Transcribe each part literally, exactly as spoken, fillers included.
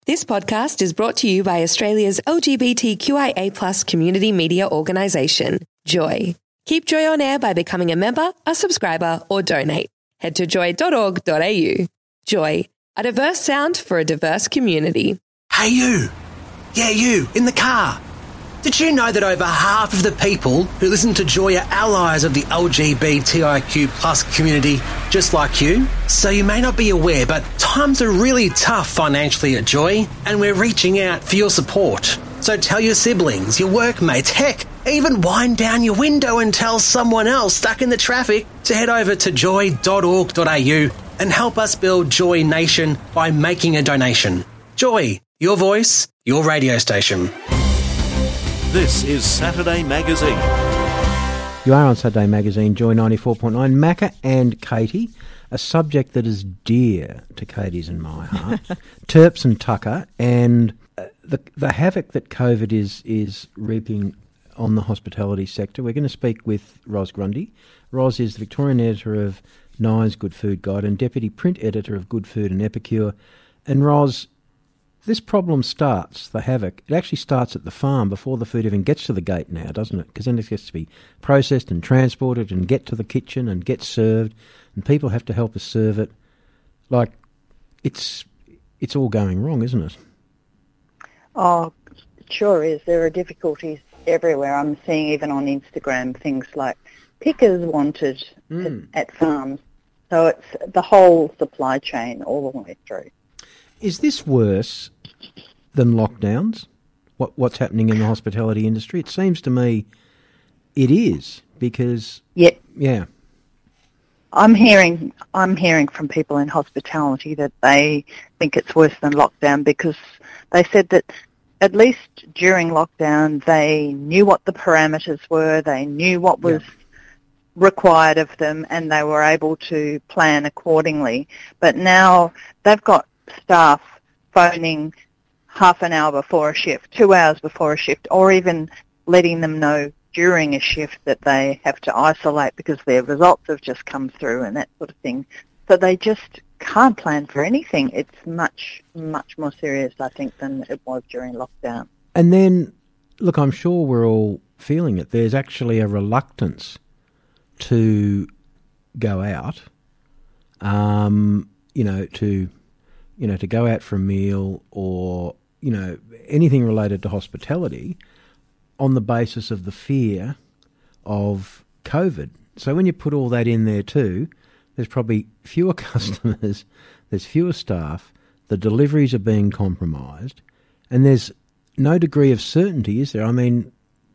This podcast is brought to you by Australia's L G B T Q I A plus community media organisation, Joy. Keep Joy on air by becoming a member, a subscriber or donate. Head to joy dot org dot a u. Joy, a diverse sound for a diverse community. Hey you! Yeah, you, in the car. Did you know that over half of the people who listen to Joy are allies of the L G B T I Q plus community, just like you? So you may not be aware, but times are really tough financially at Joy, and we're reaching out for your support. So tell your siblings, your workmates, heck, even wind down your window and tell someone else stuck in the traffic to head over to joy dot org dot a u and help us build Joy Nation by making a donation. Joy, your voice, your radio station. This is Saturday Magazine. You are on Saturday Magazine, Joy ninety-four point nine. Macca and Katie, a subject that is dear to Katie's and my heart. Terps and Tucker, and uh, the the havoc that COVID is is reaping on the hospitality sector. We're going to speak with Ros Grundy. Ros is the Victorian editor of Nine's Good Food Guide and deputy print editor of Good Food and Epicure. And Ros, this problem starts, the havoc, it actually starts at the farm before the food even gets to the gate now, doesn't it? Because then it gets to be processed and transported and get to the kitchen and get served, and people have to help us serve it. Like, it's it's all going wrong, isn't it? Oh, it sure is. There are difficulties everywhere. I'm seeing even on Instagram things like pickers wanted mm. at, at farms. So it's the whole supply chain all the way through. Is this worse than lockdowns, what, what's happening in the hospitality industry? It seems to me it is, because... Yep. Yeah. I'm hearing I'm hearing from people in hospitality that they think it's worse than lockdown, because they said that at least during lockdown they knew what the parameters were, they knew what was... Yeah. required of them, and they were able to plan accordingly. But now they've got staff phoning half an hour before a shift, two hours before a shift, or even letting them know during a shift that they have to isolate because their results have just come through and that sort of thing. So they just can't plan for anything. It's much, much more serious, I think, than it was during lockdown. And then, look, I'm sure we're all feeling it. There's actually a reluctance to go out, um, you know, to, you know, to go out for a meal or, you know, anything related to hospitality on the basis of the fear of COVID. So when you put all that in there too, there's probably fewer customers, there's fewer staff, the deliveries are being compromised, and there's no degree of certainty, is there? I mean,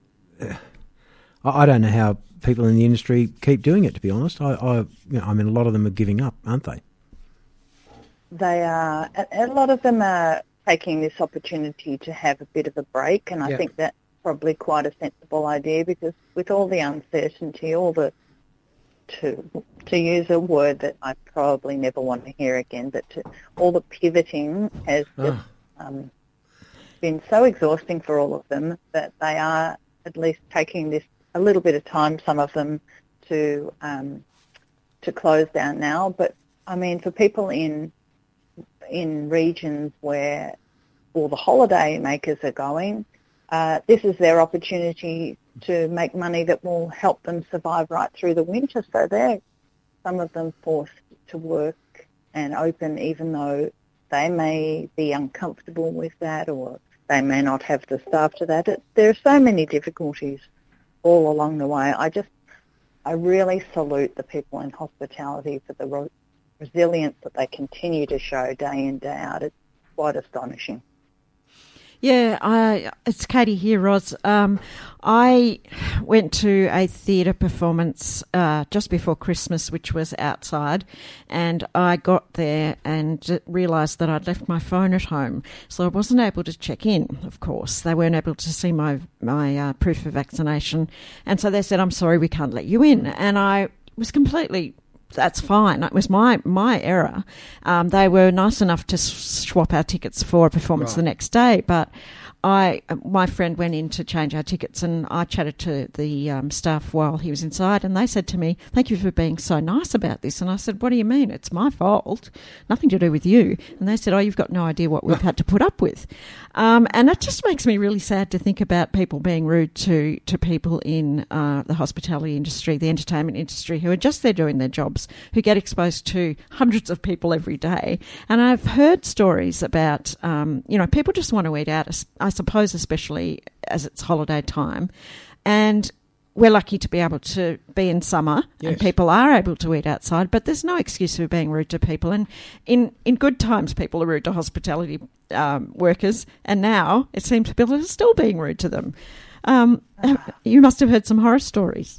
I don't know how people in the industry keep doing it, to be honest. I, I, you know, I mean, a lot of them are giving up, aren't they? They are. A lot of them are taking this opportunity to have a bit of a break, and I yeah. think that's probably quite a sensible idea, because with all the uncertainty, all the, to to use a word that I probably never want to hear again, but to, all the pivoting has oh. just um, been so exhausting for all of them that they are at least taking this a little bit of time, some of them, to um, to close down now. But I mean, for people in in regions where all the holiday makers are going, uh, this is their opportunity to make money that will help them survive right through the winter. So they're, some of them, forced to work and open, even though they may be uncomfortable with that, or they may not have the staff to that. It, there are so many difficulties all along the way. I just, I really salute the people in hospitality for the re- resilience that they continue to show day in, day out. It's quite astonishing. Yeah, I, it's Katie here, Ros. Um, I went to a theatre performance uh, just before Christmas, which was outside, and I got there and realised that I'd left my phone at home, so I wasn't able to check in, of course. They weren't able to see my, my uh, proof of vaccination, and so they said, "I'm sorry, we can't let you in." And I was completely that's fine. It was my my error. Um, they were nice enough to swap our tickets for a performance Right. the next day, but I, my friend went in to change our tickets, and I chatted to the um, staff while he was inside, and they said to me, "Thank you for being so nice about this." And I said, "What do you mean? It's my fault. Nothing to do with you." And they said, "Oh, you've got no idea what we've had to put up with." Um, and it just makes me really sad to think about people being rude to, to people in uh, the hospitality industry, the entertainment industry, who are just there doing their jobs, who get exposed to hundreds of people every day. And I've heard stories about, um, you know, people just want to eat out, I suppose, especially as it's holiday time. And we're lucky to be able to be in summer, Yes. and people are able to eat outside, but there's no excuse for being rude to people. And in, in good times, people are rude to hospitality um, workers, and now it seems people are still being rude to them. Um, you must have heard some horror stories.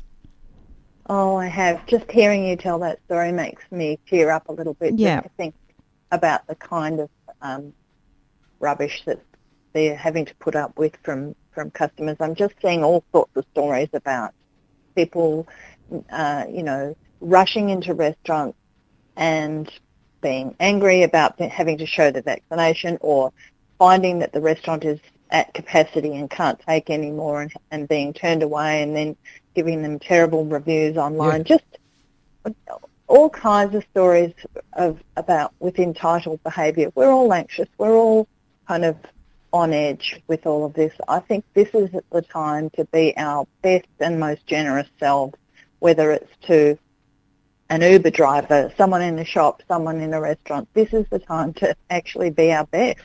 Oh, I have. Just hearing you tell that story makes me tear up a little bit. Yeah. Just to think about the kind of um, rubbish that they're having to put up with from, from customers. I'm just seeing all sorts of stories about people, uh, you know, rushing into restaurants and being angry about having to show the vaccination, or finding that the restaurant is at capacity and can't take any more, and, and being turned away, and then giving them terrible reviews online. Yeah. Just all kinds of stories of about with entitled behaviour. We're all anxious. We're all kind of on edge with all of this. I think this is the time to be our best and most generous selves, whether it's to an Uber driver, someone in the shop, someone in a restaurant. This is the time to actually be our best.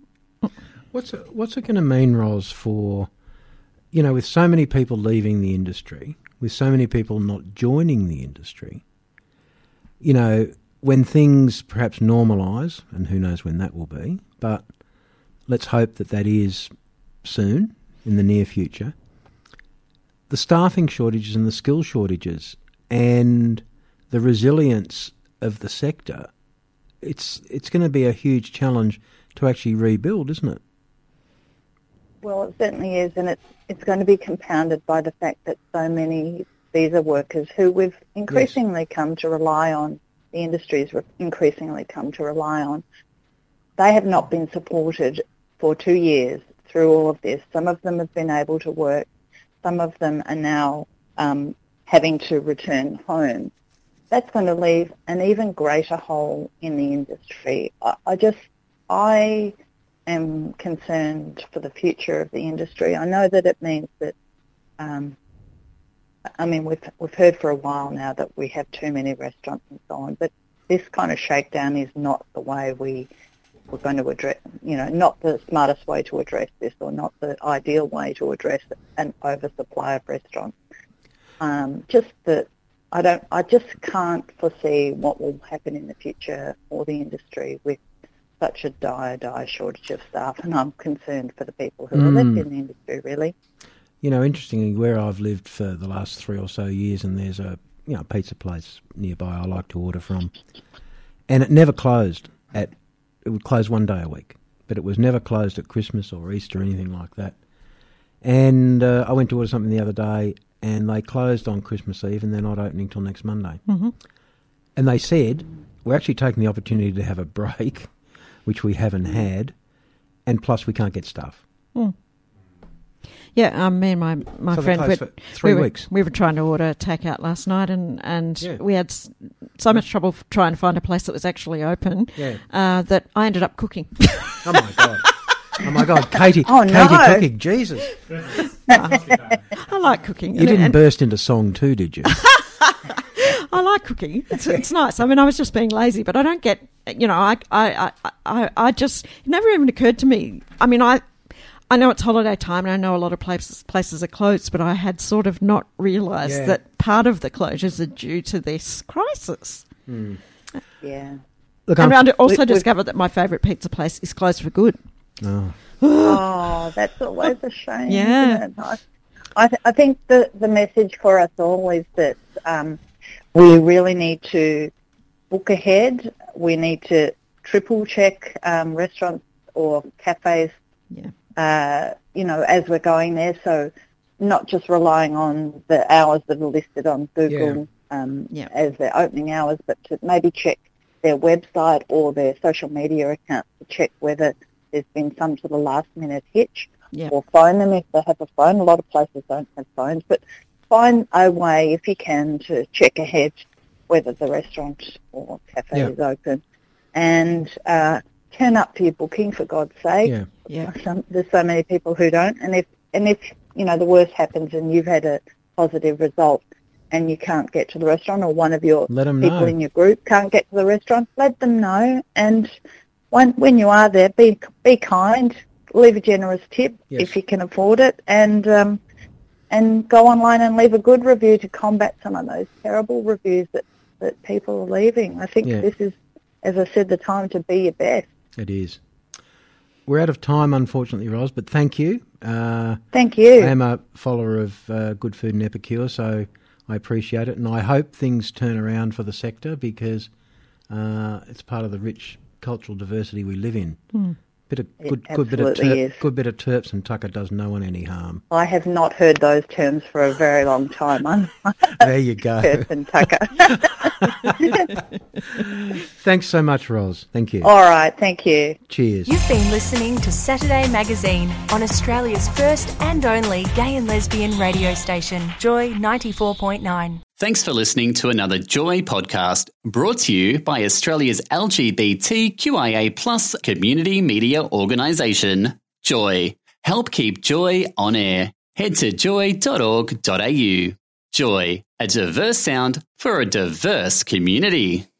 What's it, what's it going to mean, Ros, for, you know, with so many people leaving the industry, with so many people not joining the industry, you know, when things perhaps normalise, and who knows when that will be, but let's hope that that is soon, in the near future, the staffing shortages and the skill shortages and the resilience of the sector, it's it's going to be a huge challenge to actually rebuild, isn't it? Well, it certainly is, and it's it's going to be compounded by the fact that so many visa workers who we've increasingly yes. come to rely on, the industry's re- increasingly come to rely on, they have not been supported for two years through all of this. Some of them have been able to work. Some of them are now um, having to return home. That's going to leave an even greater hole in the industry. I, I just, I am concerned for the future of the industry. I know that it means that, um, I mean, we've we've heard for a while now that we have too many restaurants and so on, but this kind of shakedown is not the way we we're going to address, you know, not the smartest way to address this, or not the ideal way to address an oversupply of restaurants. Um, just that I don't, I just can't foresee what will happen in the future for the industry with such a dire, dire shortage of staff, and I'm concerned for the people who mm. are left in the industry, really. You know, interestingly, where I've lived for the last three or so years, and there's a you know pizza place nearby I like to order from, and it never closed at. It would close one day a week, but it was never closed at Christmas or Easter or anything like that. And uh, I went to order something the other day, and they closed on Christmas Eve, and they're not opening till next Monday. Mm-hmm. And they said, we're actually taking the opportunity to have a break, which we haven't had, and plus we can't get staff. Mm. Yeah, um, me and my, my so friend, for three we, were, weeks. we were trying to order takeout last night, and, and yeah. we had s- so much trouble f- trying to find a place that was actually open yeah. uh, that I ended up cooking. Oh, my God. Oh, my God. Katie, oh, Katie no. cooking. Jesus. I like cooking. You and, didn't and burst into song too, did you? I like cooking. It's, it's nice. I mean, I was just being lazy, but I don't get, you know, I, I, I, I, I just, it never even occurred to me. I mean, I... I know it's holiday time, and I know a lot of places places are closed, but I had sort of not realised yeah. that part of the closures are due to this crisis. Mm. Yeah. Look, and I also discovered that my favourite pizza place is closed for good. Oh, oh that's always a shame. Yeah. Isn't it? I, th- I think the, the message for us all is that um, we really need to book ahead. We need to triple check um, restaurants or cafes. Yeah. Uh, you know, as we're going there, so not just relying on the hours that are listed on Google um, Yeah. as their opening hours, but to maybe check their website or their social media accounts to check whether there's been some sort of last-minute hitch, Yeah. or phone them if they have a phone. A lot of places don't have phones, but find a way, if you can, to check ahead whether the restaurant or cafe Yeah. is open, and uh, turn up for your booking, for God's sake. Yeah. Yeah. Some, there's so many people who don't, and if and if you know the worst happens and you've had a positive result and you can't get to the restaurant, or one of your Let 'em people know. in your group can't get to the restaurant, let them know. And when when you are there, be be kind, leave a generous tip Yes. if you can afford it, and um, and go online and leave a good review to combat some of those terrible reviews that, that people are leaving. I think Yeah. this is, as I said, the time to be your best. It is. We're out of time, unfortunately, Ros, but thank you. Uh, Thank you. I am a follower of uh, good food and epicure, so I appreciate it, and I hope things turn around for the sector, because uh, it's part of the rich cultural diversity we live in. Bit of It good, good bit of absolutely ter- is. good bit of Terps and Tucker does no one any harm. I have not heard those terms for a very long time. I'm There you go. Perth and Tucker. Thanks so much, Ros. Thank you. All right, thank you. Cheers. You've been listening to Saturday Magazine on Australia's first and only gay and lesbian radio station, Joy ninety-four point nine. Thanks for listening to another Joy podcast, brought to you by Australia's L G B T Q I A plus community media organisation, Joy. Help keep Joy on air. Head to joy dot org dot a u. Joy, a diverse sound for a diverse community.